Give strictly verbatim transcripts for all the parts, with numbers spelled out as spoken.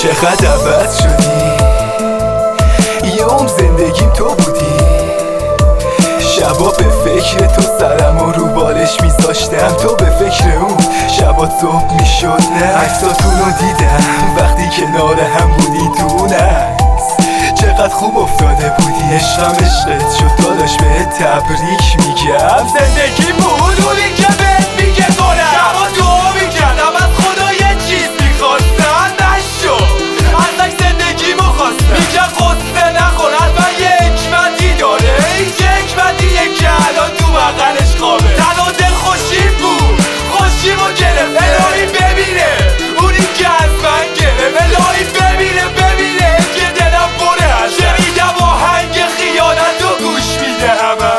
چقدر عوض شدی، یه عمر زندگیم تو بودی. شبا به فکر تو سرمو رو بالش میذاشتم، تو به فکر اون شبا صبح میشد. عکساتونو دیدم وقتی کنار هم بودی تو اون عکس، چقدر خوب افتاده بودی. عشقم عشقت شد داداش، بهت تبریک میگم. زندگی بود اونی که بهت میگه گلم. شبا دعا میکردم از خدا یه چیز میخواستم، نشد. ازش زندگی مخواستم، میگه قصه نخور حتما یه حکمتی داره. این چه حکمتیه که الان تو بغلش خوابه. تنها دل خوشیم بود، خوشیمو گرفت. الهی ببینه اونی که از من گرفت. الهی ببینه ببینه که دلم بره از شنیدم آهنگ خیانت و گوش میده همه.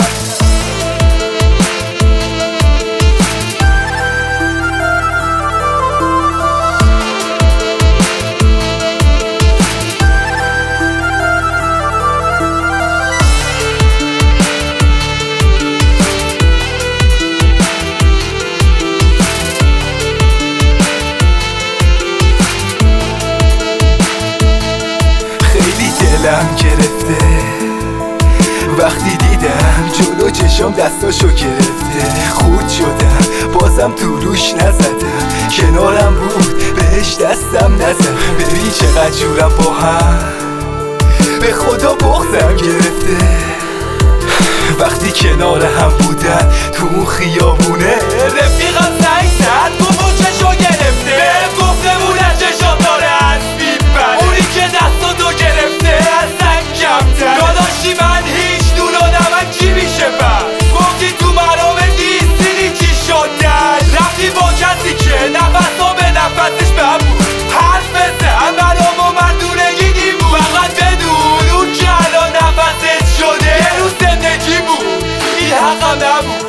دلم گرفته وقتی دیدم جلو چشم دستاشو گرفته. خورد شدم بازم تو روش نزدم، کنارم بود بهش دستم نزدم. ببین چقدر جورم با هم، به خدا بغضم گرفته. وقتی کنار هم بودن تو اون خیابونه، رفیقم زنگ زد گفت اون چشو گرفته. بهم گفته بودن چشم داره از میبره، اونی که دستاتو گرفته از زنگ کمتره. داداشی من هیچ دون آدم چی میشه بس، گفتی تو مرام دیستیدی چی شدن. رفتی با کسی که نفسا به نفسش بهم بود. حرف بزن مرام و مردونگی دیم بود. فقط بدون اون که الان نفست شده یه روز زندگی بود، این حقم نبود.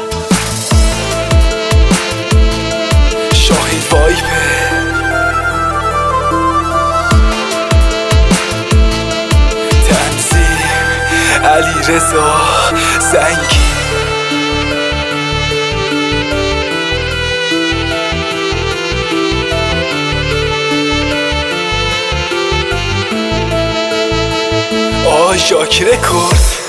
شاهین وایبه علی رضا زنگی. آه شاکر کرد.